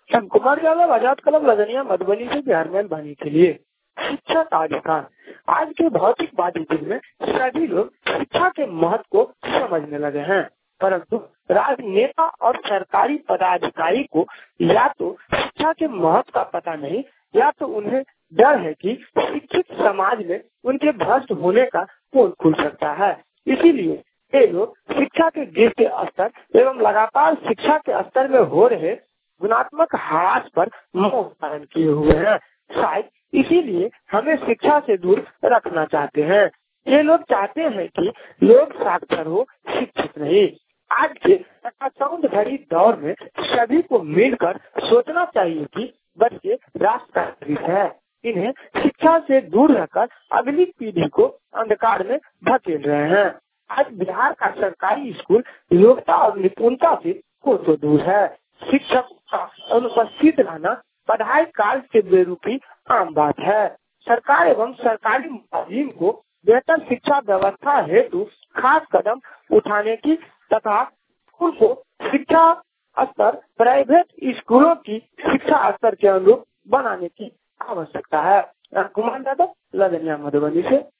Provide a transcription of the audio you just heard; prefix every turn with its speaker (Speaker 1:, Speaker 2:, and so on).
Speaker 1: हम कुमार यादव, आजाद कलम, लदनिया, मधुबनी से बिहार में बनी के लिए। शिक्षा का अधिकार। आज के भौतिकवादी युग में सभी लोग शिक्षा के महत्व को समझने लगे हैं, परंतु राजनेता और सरकारी पदाधिकारी को या तो शिक्षा के महत्व का पता नहीं, या तो उन्हें डर है कि शिक्षित समाज में उनके भ्रष्ट होने का पोल खुल सकता है। इसीलिए ये लोग शिक्षा के गिरते स्तर एवं लगातार शिक्षा के स्तर में हो रहे गुणात्मक ह्रास पर मौन धारण किए हुए हैं। शायद इसीलिए हमें शिक्षा से दूर रखना चाहते हैं। ये लोग चाहते हैं कि लोग साक्षर हो, शिक्षित नहीं। आज के सौंद घड़ी दौर में सभी को मिलकर सोचना चाहिए कि बच्चे राष्ट्र का भविष्य है। इन्हें शिक्षा से दूर रखकर अगली पीढ़ी को अंधकार में धकेल रहे हैं। आज बिहार का सरकारी स्कूल योग्यता और निपुणता से कोसों दूर है। शिक्षक का अनुपस्थित रहना पढ़ाई काल से बेरुखी आम बात है। सरकार एवं सरकारी मुलाजिम को बेहतर शिक्षा व्यवस्था हेतु खास कदम उठाने की तथा उनको शिक्षा स्तर प्राइवेट स्कूलों की शिक्षा स्तर के अनुरूप बनाने की आवश्यकता है। कुमार यादव, लदनिया, मधुबनी से।